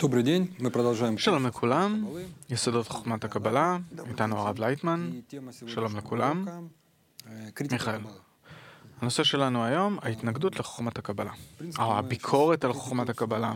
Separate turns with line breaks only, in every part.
Добрый день, мы продолжаем.
שלום לכולם, יסודות חוכמת הקבלה, איתנו הרב לייטמן. שלום לכולם. מיכאל. הנושא שלנו היום, ההתנגדות לחוכמת הקבלה. או הביקורת על חוכמת הקבלה.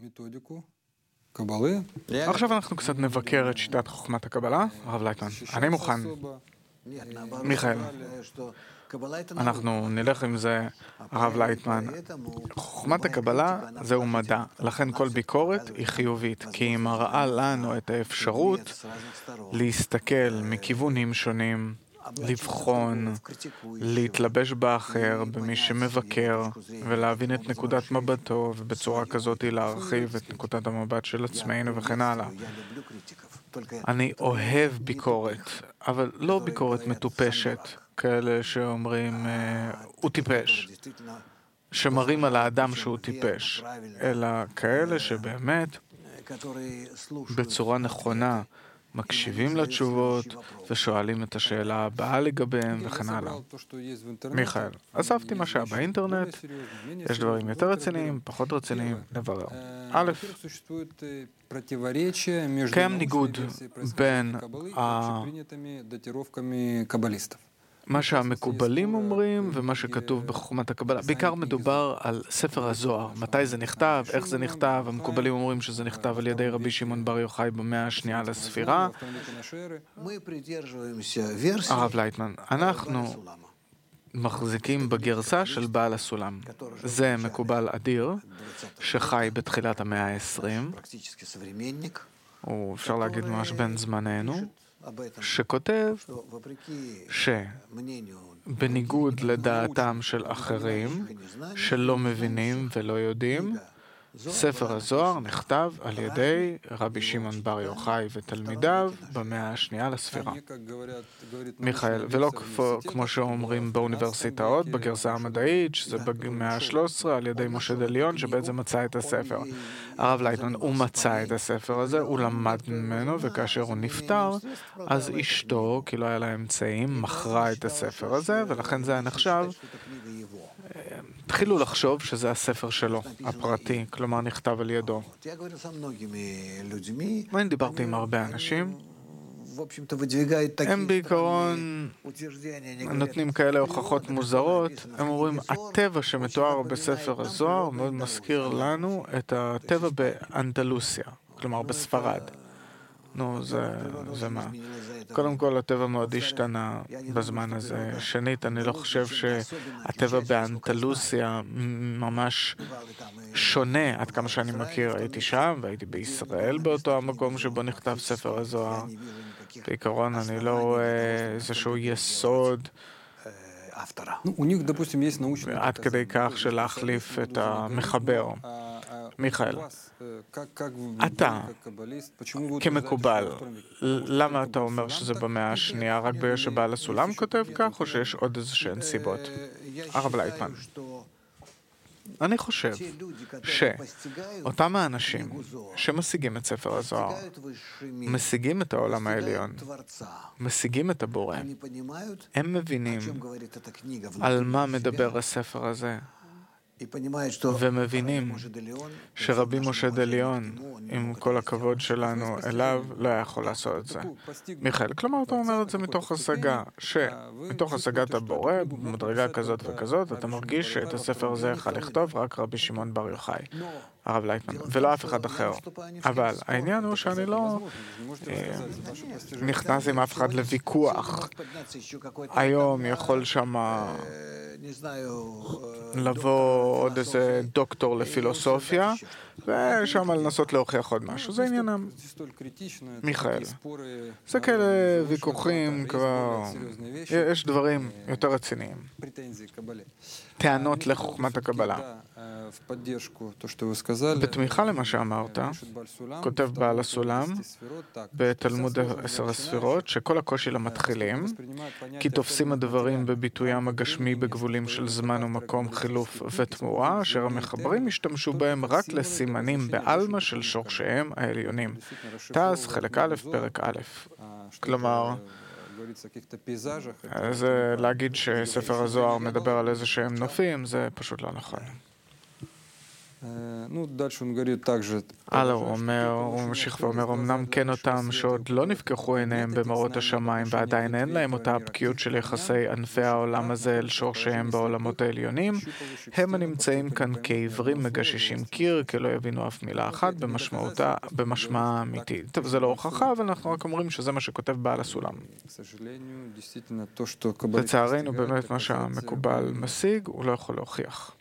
עכשיו אנחנו קצת נבקר את שיטת חוכמת הקבלה. הרב לייטמן, אני מוכן. מיכאל. אנחנו נלך עם זה, הרב לייטמן. חוכמת הקבלה זהו מדע, לכן כל ביקורת היא חיובית, כי היא מראה לנו את האפשרות להסתכל מכיוונים שונים, לבחון, להתלבש באחר, במי שמבקר, ולהבין את נקודת מבטו, ובצורה כזאת להרחיב את נקודת המבט של עצמנו וכן הלאה. אני אוהב ביקורת, אבל לא ביקורת מטופשת, כאלה שאומרים, הוא טיפש, שמראים על האדם שהוא טיפש, אלא כאלה שבאמת, בצורה נכונה, מקשיבים לתשובות ושואלים את השאלה הבאה לגביהם וכן הלאה. מיכאל, אספתי מה שהיה באינטרנט, יש דברים יותר רציניים, פחות רציניים, נברר. א', קיים ניגוד בין מה שהמקובלים אומרים ומה שכתוב בחוכמת הקבלה. בעיקר מדובר על ספר הזוהר. מתי זה נכתב, איך זה נכתב. המקובלים אומרים שזה נכתב על ידי רבי שמעון בר יוחאי במאה השנייה לספירה. הרב לייטמן, אנחנו מחזיקים בגרסה של בעל הסולם. זה מקובל אדיר שחי בתחילת המאה ה-20. הוא אפשר להגיד ממש בין זמננו. שכותב שבניגוד לדעתם של אחרים שלא מבינים ולא יודעים, ספר הזוהר נכתב על ידי רבי שמעון בר יוחאי ותלמידיו במאה השנייה לספירה. מיכאל, ולא כמו שאומרים באוניברסיטאות, בגרסה המדעית, שזה במאה ה-13 על ידי משה דליון, שבעצם מצא את הספר. הרב לייטמן, הוא מצא את הספר הזה, הוא למד ממנו, וכאשר הוא נפטר, אז אשתו, כי לא היה לה אמצעים, מכרה את הספר הזה, ולכן זה היה נחשב. התחילו לחשוב שזה הספר שלו, הפרטי, כלומר נכתב על ידו. ואני דיברתי עם הרבה אנשים, הם בעיקרון נותנים כאלה הוכחות מוזרות, הם אומרים, הטבע שמתואר בספר הזוהר מאוד מזכיר לנו את הטבע באנדלוסיה, כלומר בספרד. נו, זה מה? קודם כל, הטבע מאוד השתנה בזמן הזה. שנית, אני לא חושב שהטבע באנדלוסיה ממש שונה, עד כמה שאני מכיר. הייתי שם והייתי בישראל באותו המקום שבו נכתב ספר הזוהר. בעיקרון, אני לא רואה איזשהו יסוד עד כדי כך של להחליף את המחבר. מיכאל, אתה, כמקובל, למה אתה אומר שזה במאה השנייה? רק בגלל שבעל הסולם כותב כך, או שיש עוד איזשהן סיבות? הרב לייטמן, אני חושב שאותם האנשים שמשיגים את ספר הזוהר, משיגים את העולם העליון, משיגים את הבורא, הם מבינים על מה מדבר הספר הזה, ומבינים שרבי משה דליון, עם כל הכבוד שלנו אליו, לא היה יכול לעשות את זה. מיכאל, כלומר אתה אומר את זה מתוך השגה, שמתוך השגת הבורא, במדרגה כזאת וכזאת, אתה מרגיש שאת הספר הזה יכול לכתוב רק רבי שמעון בר יוחאי, הרב לייטמן, ולא אף אחד אחר. אבל העניין הוא שאני לא נכנס עם אף אחד לוויכוח. היום יכול שמה לבוא עוד איזה דוקטור לפילוסופיה, ושם לנסות להוכיח עוד משהו. זה עניינם. מיכאל, זה כאלה ויכוחים כבר, יש דברים יותר רציניים. טענות לחוכמת הקבלה. בתמיכה למה שאמרת, כותב בעל הסולם בתלמוד 10 הספירות, שכל הקושי למתחילים, כי תופסים הדברים בביטוים הגשמי בגבולים של זמן ומקום, חילוף ותמורה, אשר המחברים השתמשו בהם רק לסימנים בעלמא של שורשיהם העליונים. תעש, חלק א', פרק א'. כלומר, זה להגיד שספר הזוהר מדבר על איזה שהם נופים, זה פשוט לא נכון. הלאה, הוא ממשיך ואומר, אמנם כן אותם שעוד לא נפקחו עיניהם במראות השמיים ועדיין אין להם אותה הבקיאות של יחסי ענפי העולם הזה אל שורשיהם בעולמות העליונים, הם הנמצאים כאן כעברים מגששים קיר, כי לא יבינו אף מילה אחת במשמעה האמיתית. טוב, זה לא הוכחה, אבל אנחנו רק אומרים שזה מה שכותב בעל הסולם. לצערנו, באמת מה שהמקובל משיג, הוא לא יכול להוכיח.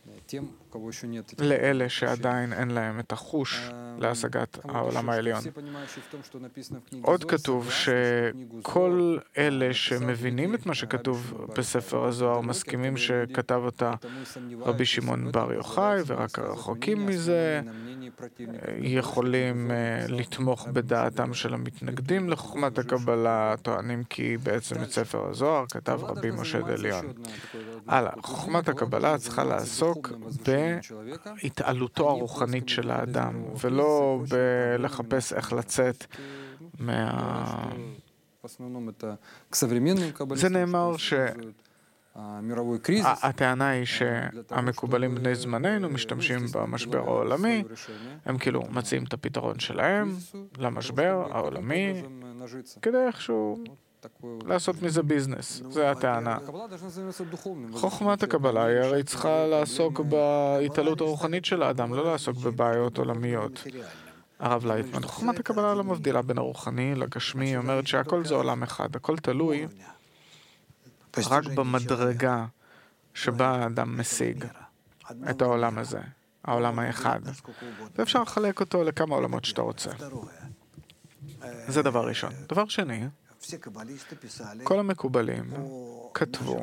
לאלה שעדיין אין להם את החוש להשגת העולם העליון. עוד כתוב שכל אלה שמבינים את מה שכתוב בספר הזוהר מסכימים שכתב אותה רבי שמעון בר יוחאי, ורק הרחוקים מזה יכולים לתמוך בדעתם של המתנגדים לחוכמת הקבלה, טוענים כי בעצם את ספר הזוהר כתב רבי משה דליון. הלאה, חוכמת הקבלה צריכה לעסוק בהתעלותו הרוחנית של האדם, ולא בלחפש איך לצאת זה נאמר שהטענה היא שהמקובלים בני זמננו משתמשים במשבר העולמי, הם כאילו מציעים את הפתרון שלהם למשבר העולמי, כדי איכשהו לעשות מזה ביזנס, זה הטענה. חוכמת הקבלה היא הרי צריכה לעסוק בהתעלות הרוחנית של האדם, לא לעסוק בבעיות עולמיות. הרב לייטמן, חוכמת הקבלה לא מבדילה בין הרוחני לגשמי, היא אומרת שהכל זה עולם אחד, הכל תלוי רק במדרגה שבה האדם משיג את העולם הזה, העולם האחד. ואפשר לחלק אותו לכמה עולמות שאתה רוצה. זה דבר ראשון. דבר שני, כל המקובלים כתבו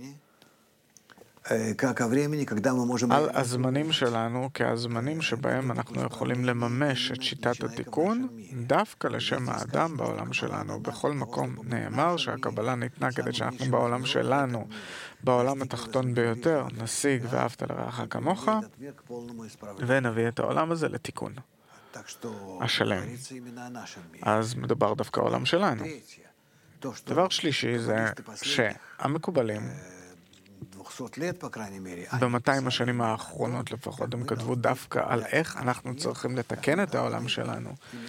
על הזמנים שלנו כהזמנים שבהם אנחנו יכולים לממש את שיטת התיקון דווקא לשם האדם בעולם שלנו. בכל מקום נאמר שהקבלה ניתנה כדי שאנחנו בעולם שלנו, בעולם התחתון ביותר, נשיג ואהבת לרעך כמוך, ונביא את העולם הזה לתיקון השלם. אז מדובר דווקא העולם שלנו. דבר שלישי זה שהמקובלים ב-200 השנים האחרונות לפחות הם כתבו דווקא על איך אנחנו צריכים לתקן את העולם שלנו.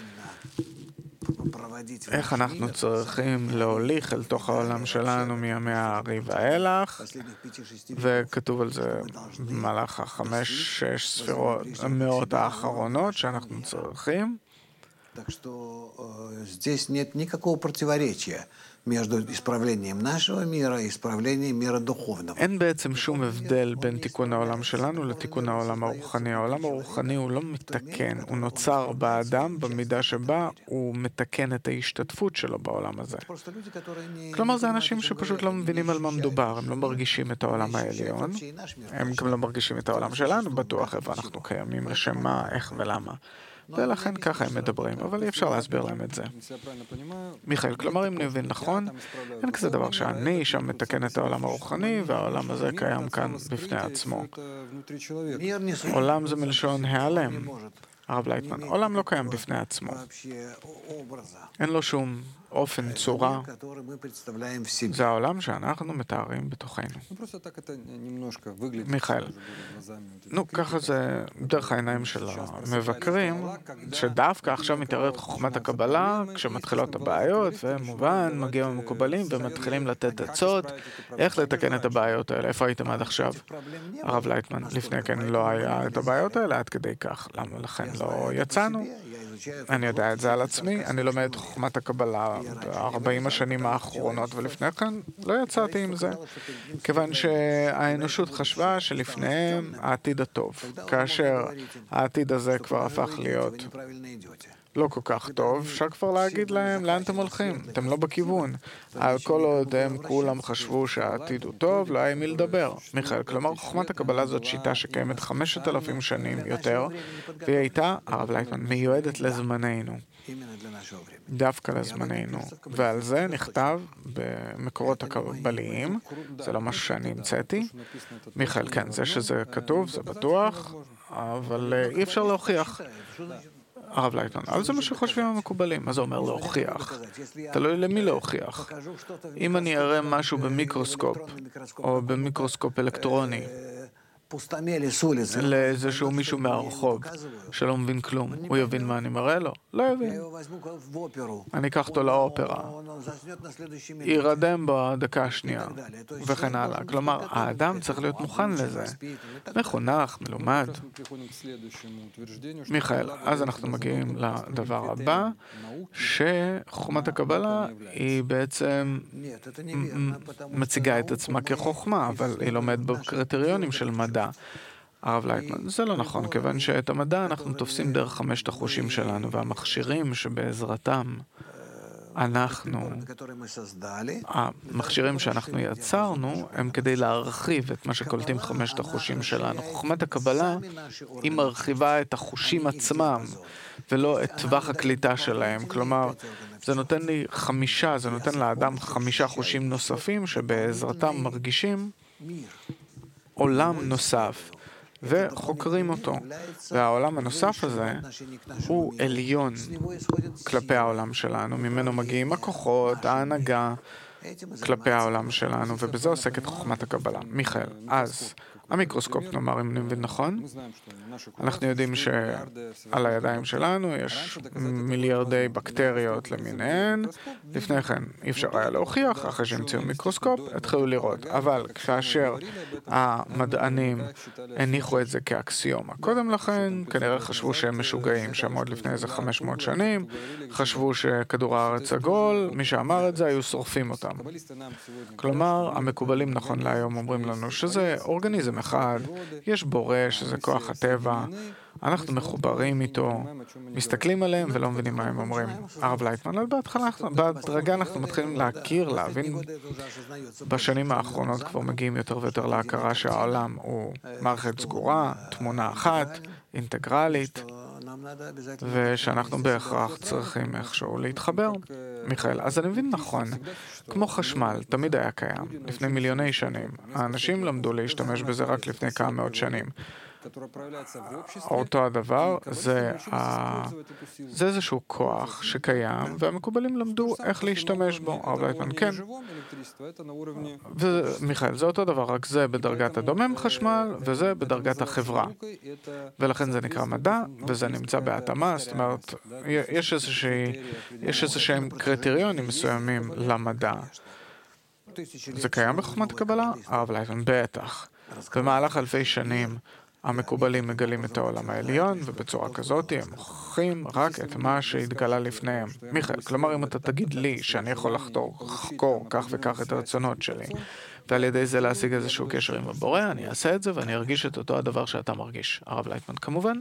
איך אנחנו צריכים להוליך אל תוך העולם שלנו מימי הארי ואילך, וכתוב על זה במהלך 5-6 ספירות מאות האחרונות שאנחנו צריכים.
Так что здесь нет никакого противоречия между исправлением нашего мира и исправлением мира духовного.
אין בעצם שום הבדל בין תיקון העולם שלנו לתיקון העולם הרוחני. העולם הרוחני הוא לא מתקן, הוא נוצר באדם במידה שבה הוא מתקן את ההשתתפות שלו בעולם הזה. כלומר, זה אנשים שפשוט לא מבינים על מה מדובר, הם לא מרגישים את העולם העליון, הם גם לא מרגישים את העולם שלנו, בטוח איפה אנחנו קיימים, לשם מה, איך ולמה. ולכן ככה הם מדברים, אבל אי אפשר להסביר להם את זה. מיכאל, כלומר, אם נבין נכון, אין כזה דבר שאני שם מתקן את העולם הרוחני, והעולם הזה קיים כאן בפני עצמו. עולם זה מלשון העלם. הרב לייטמן, עולם לא קיים בפני עצמו. אין לו שום אופן, צורה. זה העולם שאנחנו מתארים בתוכנו. מיכאל, ככה זה דרך העיניים של המבקרים, שדווקא עכשיו מתארת חוכמת הקבלה, כשמתחילות הבעיות, ומובן, מגיעים המקובלים ומתחילים לתת עצות, איך לתקן את הבעיות האלה. איפה הייתם עד עכשיו? הרב לייטמן, לפני כן לא היה את הבעיות האלה עד כדי כך. למה לכן לא יצאנו? אני יודע את זה על עצמי, אני לומד את חוכמת הקבלה ב-40 השנים האחרונות, ולפני כן לא יצאתי עם זה, כיוון שהאנושות חשבה שלפניהם העתיד הטוב, כאשר העתיד הזה כבר הפך להיות לא כל כך טוב, אפשר כבר להגיד להם לאן אתם הולכים, אתם לא בכיוון. על כל עוד הם כולם חשבו שהעתיד הוא טוב, לא היה מי לדבר. מיכאל, כלומר, חוכמת הקבלה זאת שיטה שקיימת 5,000 שנים יותר, והיא הייתה, הרב לייטמן, מיועדת לזמננו. דווקא לזמננו. ועל זה נכתב במקורות הקבליים, זה לא משהו שאני המצאתי. מיכאל, כן, זה שזה כתוב, זה בטוח, אבל אי אפשר להוכיח. הרב לייטמן, אבל זה מה שחושבים המקובלים. מה זה אומר להוכיח? תלוי למי להוכיח. אם אני אראה משהו במיקרוסקופ, או במיקרוסקופ אלקטרוני, לאיזשהו מישהו מהרחוב שלא מבין כלום, הוא יבין מה אני מראה לו? לא יבין. אני אקח אותו לאופרה, יירדם בדקה השנייה, וכן הלאה. כלומר, האדם צריך להיות מוכן לזה. מחונך, מלומד. מיכאל, אז אנחנו מגיעים לדבר הבא, שחוכמת הקבלה היא בעצם מציגה את עצמה כחוכמה, אבל היא לומדת בקריטריונים של מדע. הרב לייטמן, זה לא נכון, כיוון שאת המדע אנחנו תופסים דרך 5 החושים שלנו, והמכשירים שבעזרתם המכשירים שאנחנו יצרנו הם כדי להרחיב את מה שקולטים 5 החושים שלנו. חוכמת הקבלה היא מרחיבה את החושים עצמם ולא את טווח הקליטה שלהם. כלומר, זה נותן לי 5, זה נותן לאדם 5 חושים נוספים שבעזרתם מרגישים עולם נוסף וחוקרים אותו. והעולם הנוסף הזה הוא עליון כלפי העולם שלנו, ממנו מגיעים הכוחות, ההנהגה כלפי העולם שלנו, ובזה עוסקת חוכמת הקבלה. מיכאל, אז המיקרוסקופ, נאמר, אם אני מבין נכון, אנחנו יודעים שעל הידיים שלנו יש מיליארדי בקטריות למיניהן. לפני כן אי אפשר היה להוכיח, אחרי שהמציאו מיקרוסקופ, התחילו לראות. אבל כאשר המדענים הניחו את זה כאקסיומה, קודם לכן כנראה חשבו שהם משוגעים, שם עוד לפני איזה 500 שנים, חשבו שכדור הארץ עגול, מי שאמר את זה היו שורפים אותם. כלומר, המקובלים נכון להיום אומרים לנו שזה אורגניזם אחד, יש בורא, שזה כוח הטבע, אנחנו מחוברים איתו, מסתכלים עליהם ולא מבינים מה הם אומרים. הרב לייטמן, בהדרגה אנחנו מתחילים להכיר, להבין. בשנים האחרונות כבר מגיעים יותר ויותר להכרה שהעולם הוא מערכת סגורה, תמונה אחת, אינטגרלית, ושאנחנו בהכרח צריכים איכשהו להתחבר. מיכאל, אז אני מבין נכון, כמו חשמל, תמיד היה קיים, לפני מיליוני שנים. האנשים למדו להשתמש בזה רק לפני כמה מאות שנים. אותו הדבר, זה איזשהו כוח שקיים, והמקובלים למדו איך להשתמש בו. הרב לייטמן, כן. ומיכאל, זה אותו דבר, רק זה בדרגת הדומם חשמל, וזה בדרגת החברה. ולכן זה נקרא מדע, וזה נמצא בהתאמה, זאת אומרת, יש איזשהם קריטריונים מסוימים למדע. זה קיים בחוכמת הקבלה? הרב לייטמן, בטח. במהלך אלפי שנים, המקובלים מגלים את העולם העליון, ובצורה כזאת הם מוכיחים רק את מה שהתגלה לפניהם. מיכאל, כלומר, אם אתה תגיד לי שאני יכול לחקור כך וכך את הרצונות שלי, ועל ידי זה להשיג איזשהו קשר עם הבורא, אני אעשה את זה ואני ארגיש את אותו הדבר שאתה מרגיש. הרב לייטמן, כמובן.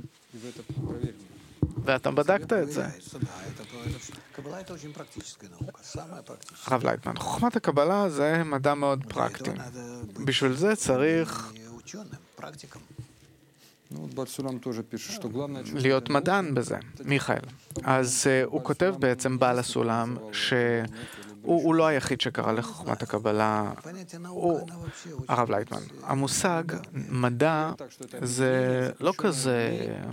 ואתה בדקת את זה. הרב לייטמן, חוכמת הקבלה זה מדע מאוד פרקטי. בשביל זה צריך להיות מדען בזה, מיכאל. אז הוא כותב בעצם בעל הסולם שהוא לא היחיד שקרא לחוכמת הקבלה, הרב לייטמן. המושג מדע זה לא כזה,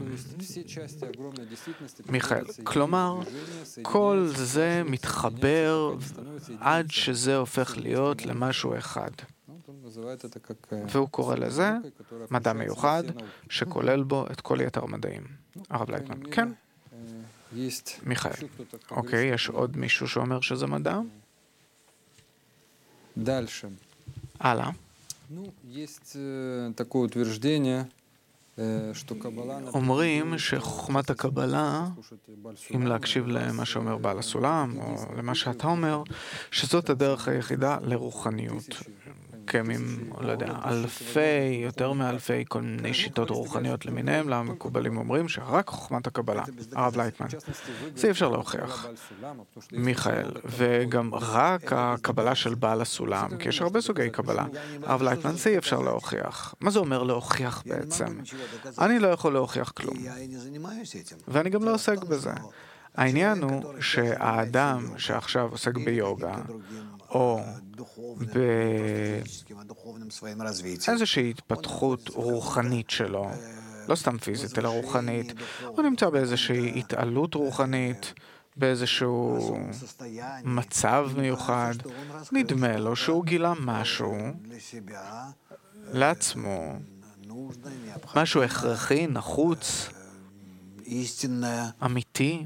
מיכאל. כלומר, כל זה מתחבר עד שזה הופך להיות למשהו אחד. והוא קורא לזה מדע מיוחד שכולל בו את כל יתר המדעים. הרב לייטמן, כן. מיכאל, אוקיי, יש עוד מישהו שאומר שזה מדע? הלאה. אומרים שחוכמת הקבלה, אם להקשיב למה שאומר בעל הסולם, או למה שאתה אומר, שזאת הדרך היחידה לרוחניות. קיימים, לא יודע, יותר מאלפי כל מיני שיטות רוחניות למיניהם, למקובלים אומרים שרק חוכמת הקבלה. הרב לייטמן, זה אי אפשר להוכיח. מיכאל, וגם רק הקבלה של בעל הסולם, כי יש הרבה סוגי קבלה. הרב לייטמן, זה אי אפשר להוכיח. מה זה אומר להוכיח בעצם? אני לא יכול להוכיח כלום. ואני גם לא עוסק בזה. העניין הוא שהאדם שעכשיו עוסק ביוגה, או באיזושהי התפתחות רוחנית שלו, לא סתם פיזית, אלא רוחנית, הוא נמצא באיזושהי התעלות רוחנית, באיזשהו מצב מיוחד, נדמה לו שהוא גילה משהו לעצמו, משהו הכרחי, נחוץ, אמיתי.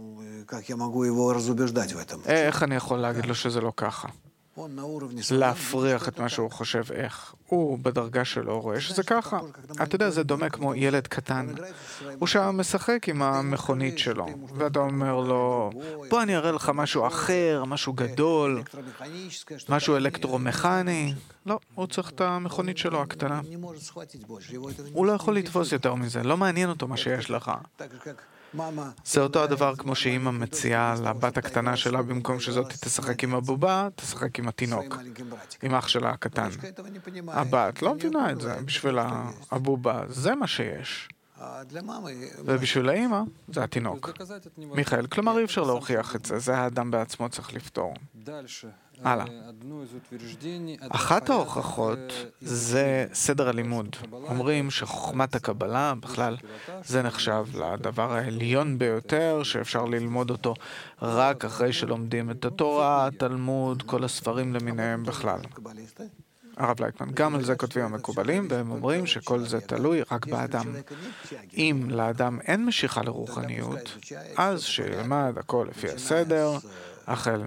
איך אני יכול להגיד לו שזה לא ככה? להפריח את מה שהוא חושב איך. הוא בדרגה שלו רואה שזה ככה. אתה יודע, זה דומה כמו ילד קטן. הוא שם משחק עם המכונית שלו, ואתה אומר לו, בוא אני אראה לך משהו אחר, משהו גדול, משהו אלקטרומכני. לא, הוא צריך את המכונית שלו הקטנה. הוא לא יכול לתפוס יותר מזה, לא מעניין אותו מה שיש לך. זה אותו הדבר כמו שאמא מציעה לבת הקטנה שלה, במקום שזאת תשחק עם הבובה, תשחק עם התינוק, עם אח שלה הקטן. הבת לא מבינה את זה, בשביל הבובה זה מה שיש. ובשביל האמא זה התינוק. מיכאל, כלומר אי אפשר להוכיח את זה, זה האדם בעצמו צריך לפתור. הלאה. אחת ההוכחות זה סדר הלימוד. אומרים שחוכמת הקבלה בכלל זה נחשב לדבר העליון ביותר שאפשר ללמוד אותו רק אחרי שלומדים את התורה, התלמוד, כל הספרים למיניהם בכלל. הרב לייטמן, גם על זה כותבים המקובלים, והם אומרים שכל זה תלוי רק באדם. אם לאדם אין משיכה לרוחניות, אז שילמד הכל לפי הסדר, החל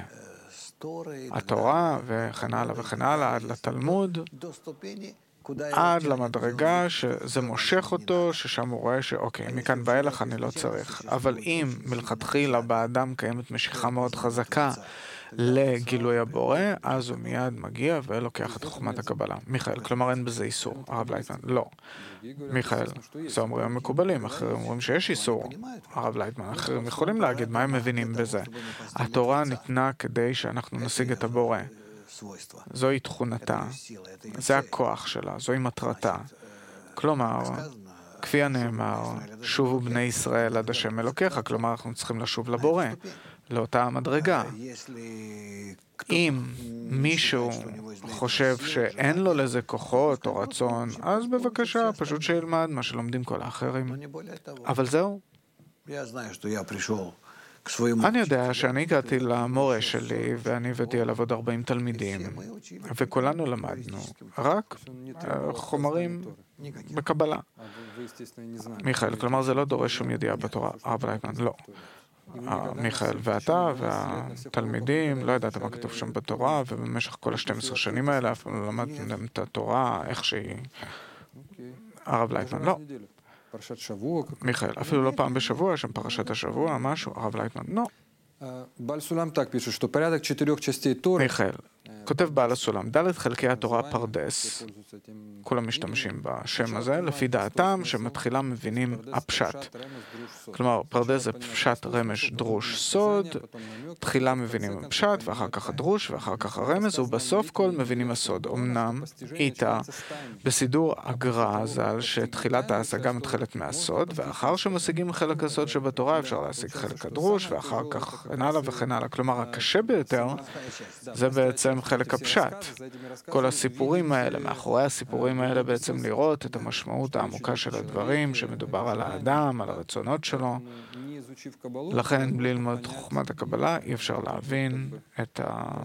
מהתורה וכן הלאה וכן הלאה, עד לתלמוד, עד למדרגה שזה מושך אותו, ששם הוא רואה שאוקיי, מכאן ואילך אני לא צריך. אבל אם מלכתחילה באדם קיימת משיכה מאוד חזקה לגילוי הבורא, אז הוא מיד מגיע ולוקח את חוכמת הקבלה. מיכאל, כלומר אין בזה איסור. הרב לייטמן, לא. מיכאל, זה אומרים המקובלים, אחרים אומרים שיש איסור. הרב לייטמן, אחרים יכולים להגיד מה הם מבינים בזה. התורה ניתנה כדי שאנחנו נשיג את הבורא. זוהי תכונתה, זה הכוח שלה, זוהי מטרתה. כלומר, כפי הנאמר, שובו בני ישראל עד השם אלוקיך, כלומר אנחנו צריכים לשוב לבורא, לאותה המדרגה. אם מישהו חושב שאין לו לזה כוחות או רצון, אז בבקשה, פשוט שילמד מה שלומדים כל האחרים. אבל זהו. אני יודע שאני הגעתי למורה שלי ואני הבאתי אליו עוד 40 תלמידים וכולנו למדנו רק חומרים בקבלה. מיכאל, כלומר זה לא דורש שום ידיעה בתורה. הרב לייטמן, לא. מיכאל ואתה והתלמידים, לא ידעת מה כתוב שם בתורה, ובמשך כל ה-12 שנים האלה אף פעם לא למדתם את התורה איך שהיא. הרב לייטמן, לא. מיכאל, אפילו לא פעם בשבוע, יש שם פרשת השבוע, משהו, הרב לייטמן, לא. מיכאל, כותב בעל הסולם, ד' חלקי התורה פרדס, כולם משתמשים בשם הזה, לפי דעתם שמתחילה מבינים הפשט. כלומר, פרדס זה פשט, רמש, דרוש, סוד, תחילה מבינים הפשט, ואחר כך הדרוש, ואחר כך הרמז, ובסוף כל מבינים הסוד. אמנם, איתה, בסידור הגר"א ז"ל, שתחילת ההשגה מתחילת מהסוד, ואחר שמשיגים חלק הסוד שבתורה, אפשר להשיג חלק הדרוש, ואחר כך וכן הלאה וכן הלאה. כלומר, הקשה ביותר זה בעצם חלק הפשט. כל הסיפורים האלה, מאחורי הסיפורים האלה בעצם לראות את המשמעות העמוקה של הדברים, שמדובר על האדם, על הרצונות שלו. לכן, בלי ללמוד את חוכמת הקבלה, אי אפשר להבין את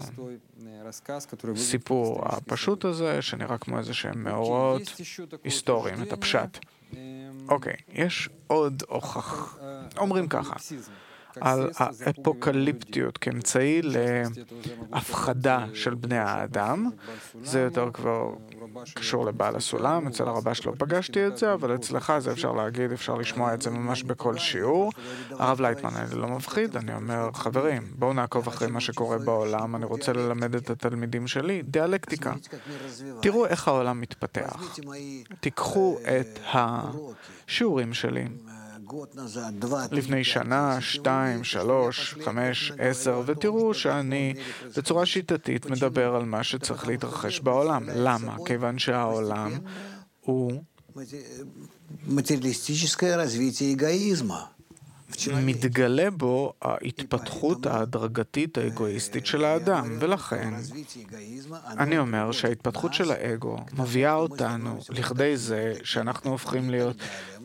הסיפור הפשוט הזה, שנראה כמו איזה שהם מאורעות היסטוריים, את הפשט. אוקיי, יש עוד הוכח. אומרים ככה. על האפוקליפטיות כאמצעי להפחדה של בני האדם. זה יותר כבר קשור לבעל הסולם, אצל הרבש לא פגשתי את זה, אבל אצלך זה אפשר להגיד, אפשר לשמוע את זה ממש בכל שיעור. הרב לייטמן, אני לא מפחיד, אני אומר, חברים, בואו נעקוב אחרי מה שקורה בעולם, אני רוצה ללמד את התלמידים שלי, דיאלקטיקה. תראו איך העולם מתפתח. תיקחו את השיעורים שלי. לפני שנה, 2, 3, 5, 10, ותראו שאני בצורה שיטתית מדבר על מה שצריך להתרחש בעולם. למה? כיוון שהעולם הוא מתגלה בו ההתפתחות ההדרגתית האגואיסטית של האדם, ולכן אני אומר שההתפתחות של האגו מביאה אותנו לכדי זה שאנחנו הופכים להיות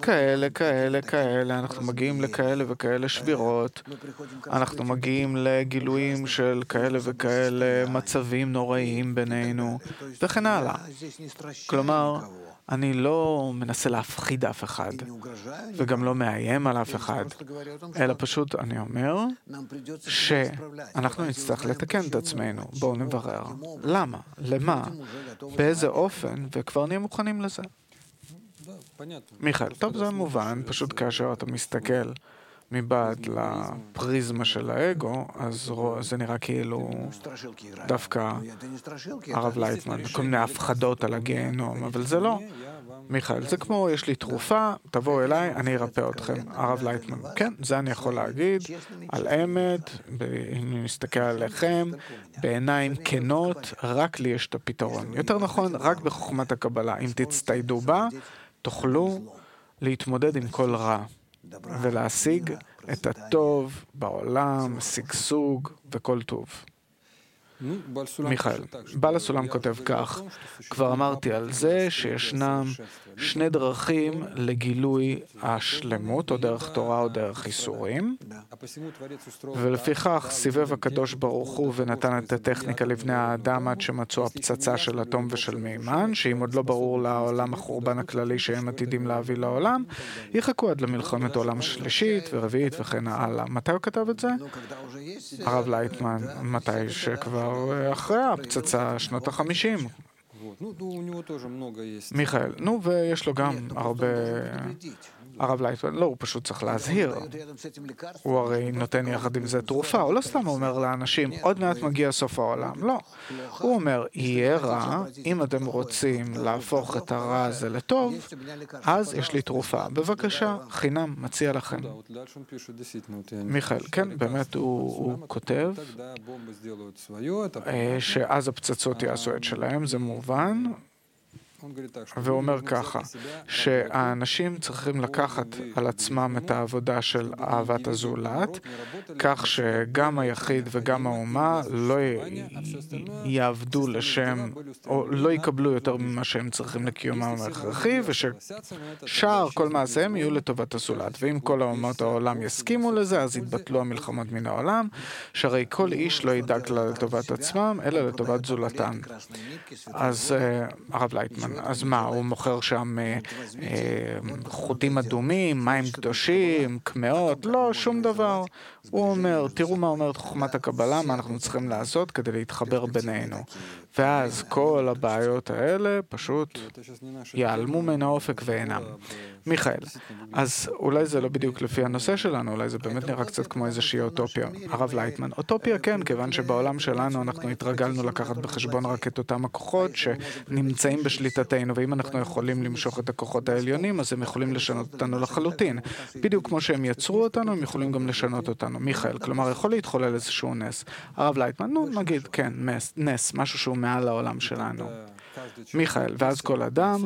כאלה, אנחנו מגיעים לכאלה וכאלה שבירות, אנחנו מגיעים לגילויים של כאלה וכאלה מצבים נוראיים בינינו, וכן הלאה. כלומר, אני לא מנסה להפחיד אף אחד, וגם לא מאיים על אף אחד, אלא פשוט אני אומר שאנחנו נצטרך לתקן את עצמנו. בואו נברר. למה? למה? באיזה אופן? וכבר נהיה מוכנים לזה. מיכאל, טוב, זה מובן, פשוט כאשר אתה מסתכל מבעד לפריזמה של האגו, אז זה נראה כאילו דווקא הרב לייטמן, כל מיני הפחדות על הגיהנום, אבל זה לא. מיכאל, זה כמו, יש לי תרופה, תבואו אליי, אני ארפא אתכם. הרב לייטמן, כן, זה אני יכול להגיד, על אמת, אם אני מסתכל עליכם, בעיניים כנות, רק לי יש את הפתרון. יותר נכון, רק בחוכמת הקבלה. אם תצטיידו בה, תוכלו להתמודד עם כל רע, ולהשיג את הטוב בעולם, שגשוג וכל טוב. מיכאל, בעל הסולם כותב כך, כבר אמרתי על זה שישנם שני דרכים לגילוי השלמות, או דרך תורה או דרך איסורים, ולפיכך סיבב הקדוש ברוך הוא ונתן את הטכניקה לבני האדם עד שמצאו הפצצה של אטום ושל מימן, שאם עוד לא ברור לעולם החורבן הכללי שהם עתידים להביא לעולם, יחכו עד למלחמת העולם שלישית ורביעית וכן הלאה. מתי הוא כתב את זה? הרב לייטמן, מתי שכבר אחרי הפצצה, שנות ה-50. מיכאל, נו, ויש לו גם הרבה... הרב לייטמן, לא, הוא פשוט צריך להזהיר. הוא הרי נותן יחד עם זה תרופה, הוא לא סתם אומר לאנשים, עוד מעט מגיע סוף העולם. לא. הוא אומר, יהיה רע, אם אתם רוצים להפוך את הרע הזה לטוב, אז יש לי תרופה. בבקשה, חינם, מציע לכם. מיכאל, כן, באמת הוא כותב שאז הפצצות יעשו את שלהם, זה מובן. והוא אומר ככה, שהאנשים צריכים לקחת על עצמם את העבודה של אהבת הזולת, כך שגם היחיד וגם האומה לא יעבדו לשם, או לא יקבלו יותר ממה שהם צריכים לקיומם ההכרחי, וששאר כל מעשיהם יהיו לטובת הזולת. ואם כל האומות העולם יסכימו לזה, אז יתבטלו המלחמות מן העולם, שהרי כל איש לא ידאג לטובת עצמם, אלא לטובת זולתם. אז הרב לייטמן, אז מה, הוא מוכר שם חוטים אדומים, מים קדושים, קמאות? לא, שום דבר. הוא אומר, תראו מה אומרת חוכמת הקבלה, מה אנחנו צריכים לעשות כדי להתחבר בינינו. ואז כל הבעיות האלה פשוט ייעלמו מן האופק ואינם. מיכאל, אז אולי זה לא בדיוק לפי הנושא שלנו, אולי זה באמת נראה קצת כמו איזושהי אוטופיה. הרב לייטמן, אוטופיה כן, כיוון שבעולם שלנו אנחנו התרגלנו לקחת בחשבון רק את אותם הכוחות שנמצאים בשליטתנו, ואם אנחנו יכולים למשוך את הכוחות העליונים, אז הם יכולים לשנות אותנו לחלוטין. בדיוק כמו שהם יצרו אותנו, הם יכולים גם לשנות אותנו. מיכאל, כלומר, יכול להתחולל איזשהו נס. הרב לייטמן, נו, נגיד, כן, נס, משהו שהוא מעל העולם שלנו. מיכאל, ואז כל אדם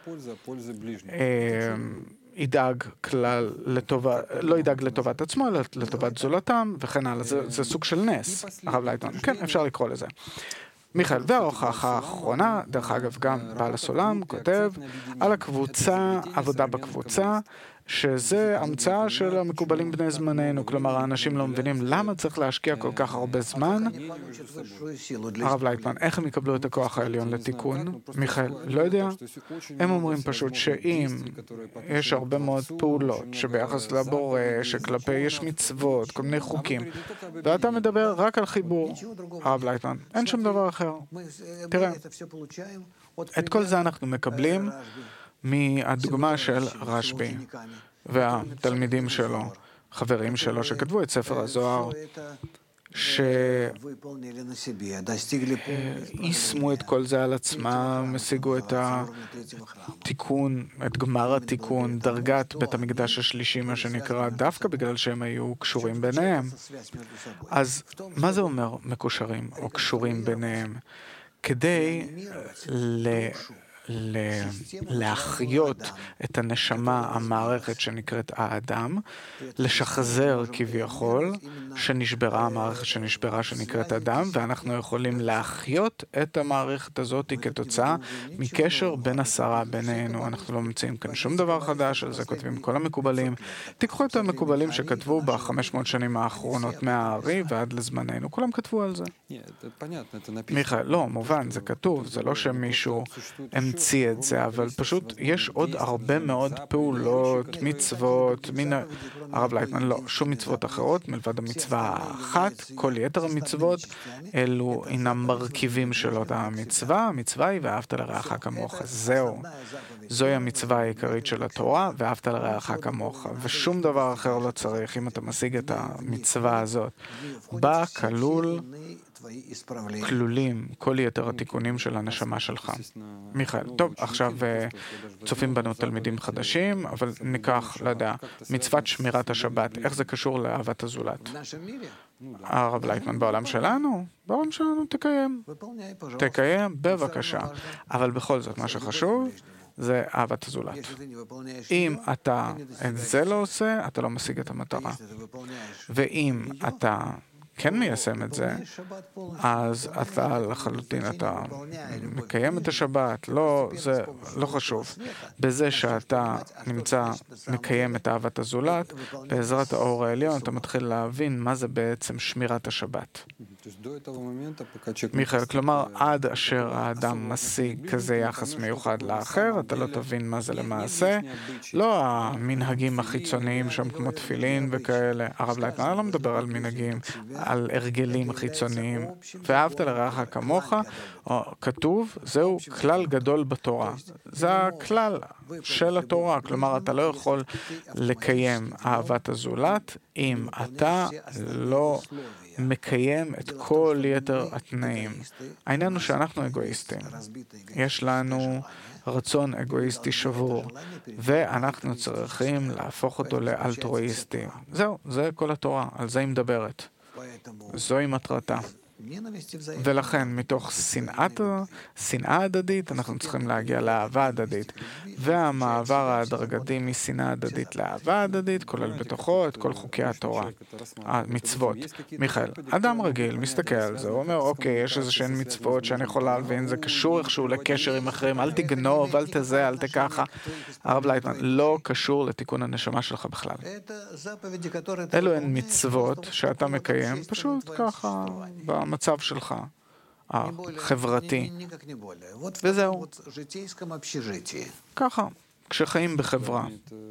ידאג כלל לטובה, לא ידאג לטובת עצמו, אלא לטובת זולתם, וכן הלאה. זה סוג של נס. הרב לייטמן, כן, אפשר לקרוא לזה. מיכאל, וההוכחה האחרונה, דרך אגב גם בעל הסולם, כותב על הקבוצה, עבודה בקבוצה, שזה המצאה של המקובלים בני זמננו, כלומר האנשים לא מבינים למה צריך להשקיע כל כך הרבה זמן. הרב לייטמן, איך הם יקבלו את הכוח העליון לתיקון? מיכאל, לא יודע. הם אומרים פשוט שאם יש הרבה מאוד פעולות שביחס לבורא, שכלפי יש מצוות, כל מיני חוקים, ואתה מדבר רק על חיבור. הרב לייטמן, אין שום דבר אחר. תראה, את כל זה אנחנו מקבלים מהדוגמה של רשב"י והתלמידים שלו, חברים שלו שכתבו את ספר הזוהר, שיישמו את כל זה על עצמם, השיגו את התיקון, את גמר התיקון, דרגת בית המקדש השלישי, מה שנקרא, דווקא בגלל שהם היו קשורים ביניהם. אז מה זה אומר מקושרים או קשורים ביניהם? כדי להחיות את הנשמה, המערכת שנקראת האדם, לשחזר כביכול שנשברה המערכת שנשברה שנקראת אדם, ואנחנו יכולים להחיות את המערכת הזאת כתוצאה מקשר בין עשרה בינינו. אנחנו לא מציעים כאן שום דבר חדש, על זה כותבים כל המקובלים. תיקחו את המקובלים שכתבו ב-500 שנים האחרונות מהארי ועד לזמננו, כולם כתבו על זה. מיכאל, לא, מובן, זה כתוב, זה לא שמישהו המציא את זה, אבל פשוט יש עוד הרבה מאוד פעולות, מצוות, הרב לייטמן, לא, שום מצוות אחרות מלבד המצווה האחת, כל יתר המצוות אלו אינם מרכיבים של אותה המצווה היא ואהבת לרעך כמוך. זוהי המצווה העיקרית של התורה, ואהבת לרעך כמוך, ושום דבר אחר לא צריך. אם אתה משיג את המצווה הזאת, בה כלולים כל יתר התיקונים של הנשמה שלך. מיכאל, טוב, עכשיו צופים בנו תלמידים חדשים, אבל ניקח, לא יודע, מצוות שמירת השבת, איך זה קשור לאהבת הזולת? הרב לייטמן, בעולם שלנו תקיים בבקשה. אבל בכל זאת, מה שחשוב זה אהבת הזולת. אם אתה את זה לא עושה, אתה לא משיג את המטרה. ואם אתה כן מיישם את זה, אז אתה לחלוטין, אתה מקיים את השבת, לא, זה לא חשוב. בזה שאתה מקיים את אהבת הזולת, בעזרת האור העליון אתה מתחיל להבין מה זה בעצם שמירת השבת. מיכאל, כלומר, עד אשר האדם משיג כזה יחס מיוחד לאחר, אתה לא תבין מה זה למעשה. לא המנהגים החיצוניים שם כמו תפילין וכאלה. הרב לייטמן לא מדבר על מנהגים, על הרגלים חיצוניים. ואהבת לרעך כמוך, כתוב, זהו כלל גדול בתורה. זה הכלל של התורה. כלומר, אתה לא יכול לקיים אהבת הזולת אם אתה לא מקיים את כל יתר התנאים. העניין הוא שאנחנו אגואיסטים. יש לנו רצון אגואיסטי שבור, ואנחנו צריכים להפוך אותו לאלטרואיסטי. זהו, זה כל התורה, על זה היא מדברת. זוהי מטרתה. ולכן, מתוך שנאה הדדית, אנחנו צריכים להגיע לאהבה הדדית. והמעבר ההדרגתי משנאה הדדית לאהבה הדדית, כולל בתוכו את כל חוקי התורה, המצוות. מיכאל, אדם רגיל מסתכל על זה, הוא אומר, אוקיי, יש איזשהן מצוות שאני יכול להבין, זה קשור איכשהו לקשר עם אחרים, אל תגנוב, אל תזה, אל תככה. הרב לייטמן, לא קשור לתיקון הנשמה שלך בכלל. אלו הן מצוות שאתה מקיים, פשוט ככה, במצב שלך, החברתי. וזהו. ככה, כשחיים בחברה.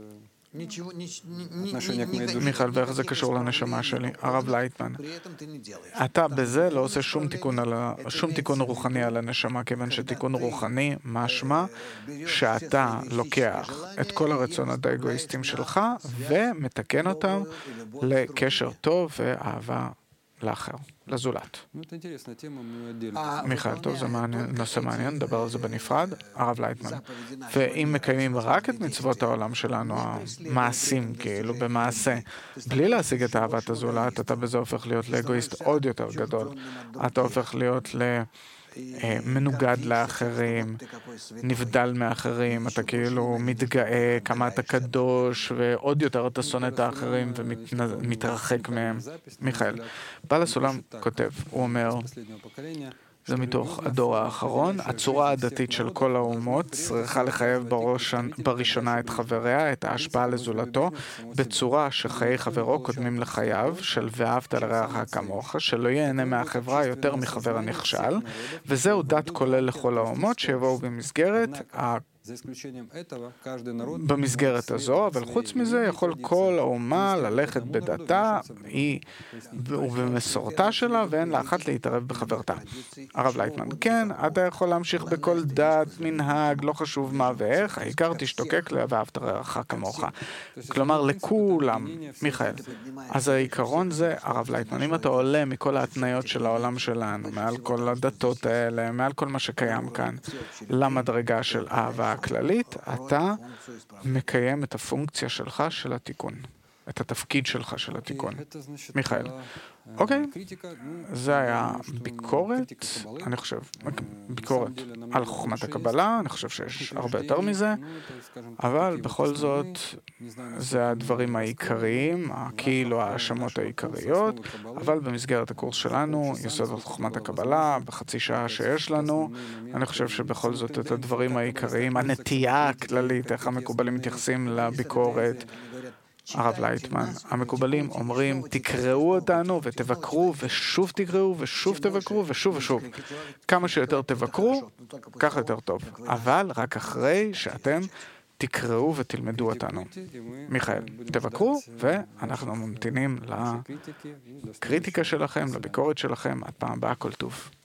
מיכאל, ואיך זה קשור לנשמה שלי? הרב לייטמן, אתה בזה לא עושה שום תיקון רוחני על הנשמה, כיוון שתיקון רוחני משמע שאתה לוקח את כל הרצונות האגואיסטיים שלך ומתקן אותם לקשר טוב ואהבה לאחר, לזולת. מיכאל, טוב, זה נושא מעניין, נדבר על זה בנפרד. הרב לייטמן, ואם מקיימים רק את מצוות העולם שלנו, המעשים, כאילו במעשה, בלי להשיג את אהבת הזולת, אתה בזה הופך להיות לאגואיסט עוד יותר גדול. אתה הופך להיות מנוגד לאחרים, נבדל מאחרים, אתה כאילו מתגאה כמה אתה קדוש, ועוד יותר אתה שונא את האחרים ומתרחק מהם. מיכאל, בעל הסולם כותב, הוא אומר, זה מתוך הדור האחרון, הצורה הדתית של כל האומות צריכה לחייב בראשונה את חבריה, את ההשפעה לזולתו, בצורה שחיי חברו קודמים לחייו, של ואהבת לרעך כמוך, שלא ייהנה מהחברה יותר מחבר הנכשל, וזהו דת כולל לכל האומות שיבואו במסגרת הזו, אבל חוץ מזה יכול כל האומה ללכת בדתה ובמסורתה שלה, ואין לאחת להתערב בחברתה. הרב לייטמן, כן, אתה יכול להמשיך בכל דת, מנהג, לא חשוב מה ואיך, העיקר תשתוקק ואהבת לרעך כמוך. כלומר, לכולם, מיכאל. אז העיקרון זה, הרב לייטמן, אם אתה עולה מכל ההתניות של העולם שלנו, מעל כל הדתות האלה, מעל כל מה שקיים כאן, למדרגה של אהבה הכללית, אתה מקיים את הפונקציה שלך של התיקון. את התפקיד שלך של התיקון. מיכאל, אוקיי, זה היה ביקורת, אני חושב, ביקורת על חוכמת הקבלה, אני חושב שיש הרבה יותר מזה, אבל בכל זאת, זה הדברים העיקריים, כאילו האשמות העיקריות, אבל במסגרת הקורס שלנו, יסוד חוכמת הקבלה, בחצי שעה שיש לנו, אני חושב שבכל זאת את הדברים העיקריים, הנטייה הכללית, איך המקובלים מתייחסים לביקורת, הרב לייטמן, המקובלים אומרים, תקראו אותנו ותבקרו ושוב תקראו ושוב תבקרו ושוב ושוב. כמה שיותר תבקרו, כך יותר טוב. אבל רק אחרי שאתם תקראו ותלמדו אותנו. מיכאל, תבקרו, ואנחנו ממתינים לקריטיקה שלכם, לביקורת שלכם, עד פעם הבאה, כל טוב.